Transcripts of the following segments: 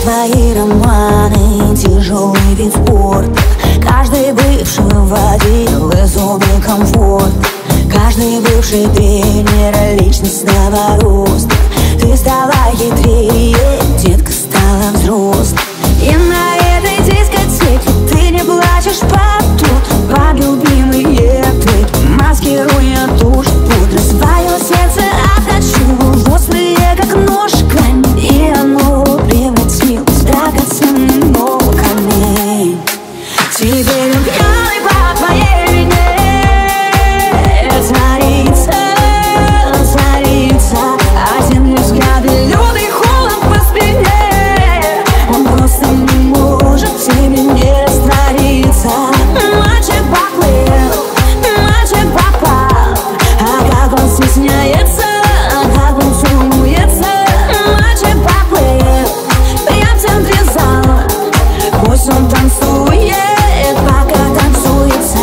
твои романы, тяжелый вид спорта. Каждый бывший водил особый комфорт. Каждый бывший тренер личностного роста. Ты стала хитрее, детка стала взрослой. И на этой дискотеке ты не плачешь под любимые треки, маскируя тушь пудры. Свое сердце отточу, острые как нож камень, и оно превратилось в драгоценный камень. Теперь он пьяный по твоей вине царится. Один лишь взгляд и лютый холод по спине. Он просто не может в тебе не раствориться. Мальчик поплыл, мальчик попал. А как он стесняется, а как он сумуется. Мальчик поплыл, я в центре зала. Пусть он танцует, пока танцуется.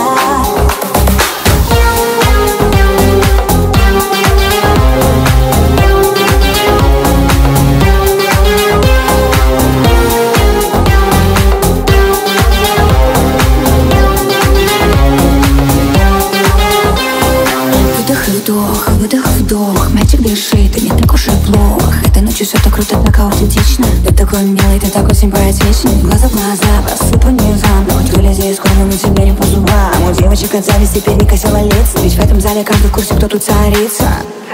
Вдох, выдох, вдох. Мальчик дышит, и не так уж и плохо. Этой ночью все так круто, так аутентично. Ты такой милый, ты такой симпатичный. Глаза в глаза, просыпанный заново. Твои здесь скоро, мы тебе не по зубам. У девочек от зависти перекосило лица. Ведь в этом зале каждый в курсе, кто тут царица.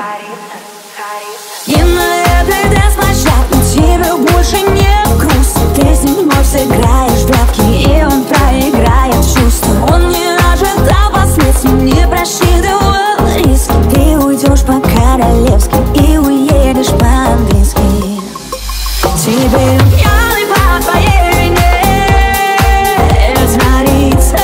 И на этой дэнс-площадке тебе больше не грустно. Ты с ним вновь сыграешь в прятки, и он проиграет чувства. Он не ожидал последствий, не просчитывал риски. Ты уйдешь по-королевски и уедешь по-английски. Теперь он пьяный по твоей вине царится.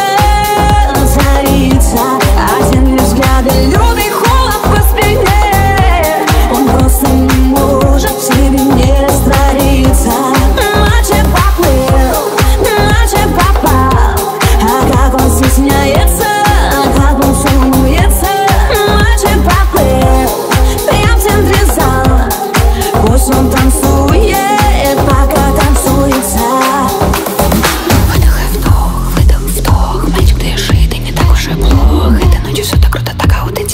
Один лишь взгляд и лютый холод по спине. Он просто не может в себе не раствориться. Мальчик поплыл, мальчик попал. А как он стесняется, а как он сумуется. Мальчик поплыл, я в центре зала. Пусть он танцует, пока танцуется. Выдох и вдох, выдох, вдох. Мальчик дышит, и не так уж и плохо. Этой ночью все так круто, так аутентично.